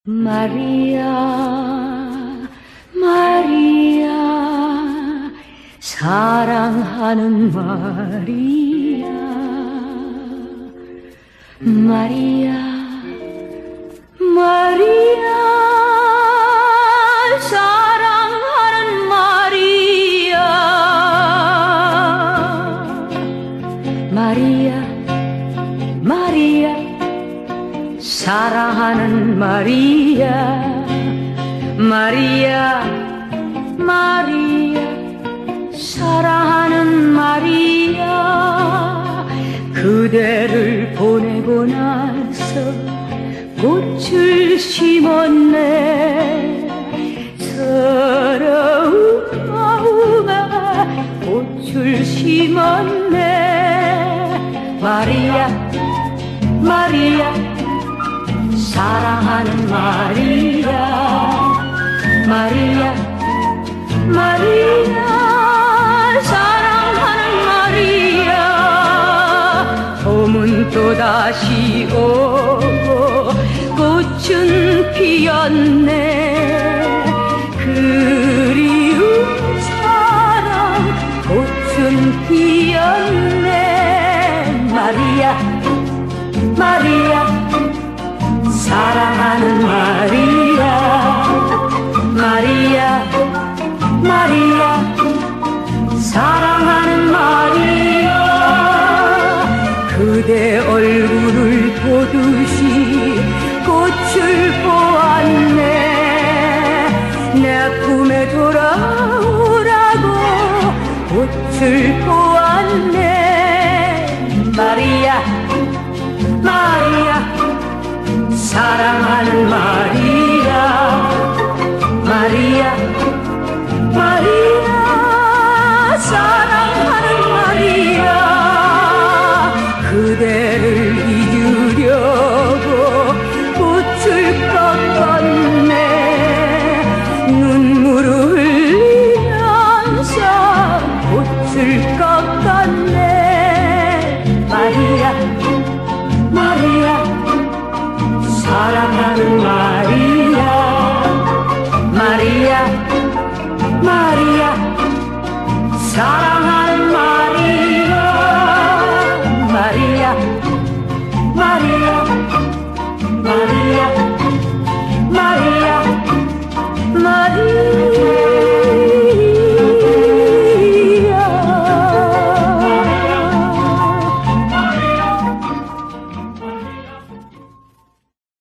마리아, 마리아, 사랑하는 마리아, 마리아, 마리아, 사랑하는 마리아, 마리아, 마리아, 사랑하는 마리아, 마리아, 마리아, 사랑하는 마리아. 그대를 보내고 나서 꽃을 심었네. 서러운 마음아 꽃을 심었네. 마리아, 마리아, 사랑하는 마리아, 마리아, 마리아, 사랑하는 마리아. 봄은 또다시 오고 꽃은 피었네. 그리운 사랑 꽃은 피었네. 마리아, 마리아, 사랑하는 마리아, 마리아, 마리아, 사랑하는 마리아. 그대 얼굴을 보듯이 꽃을 보았네. 내 품에 돌아오라고 꽃을 보았네. 마리아, 마리아, 사랑하는 마리아, 마리아, 마리아, 사랑하는 마리아. 그대를 잊으려고 꽃을 꺾었네. 눈물을 흘리면서 꽃을 꺾었네. 마리아, 마리아, 사랑하는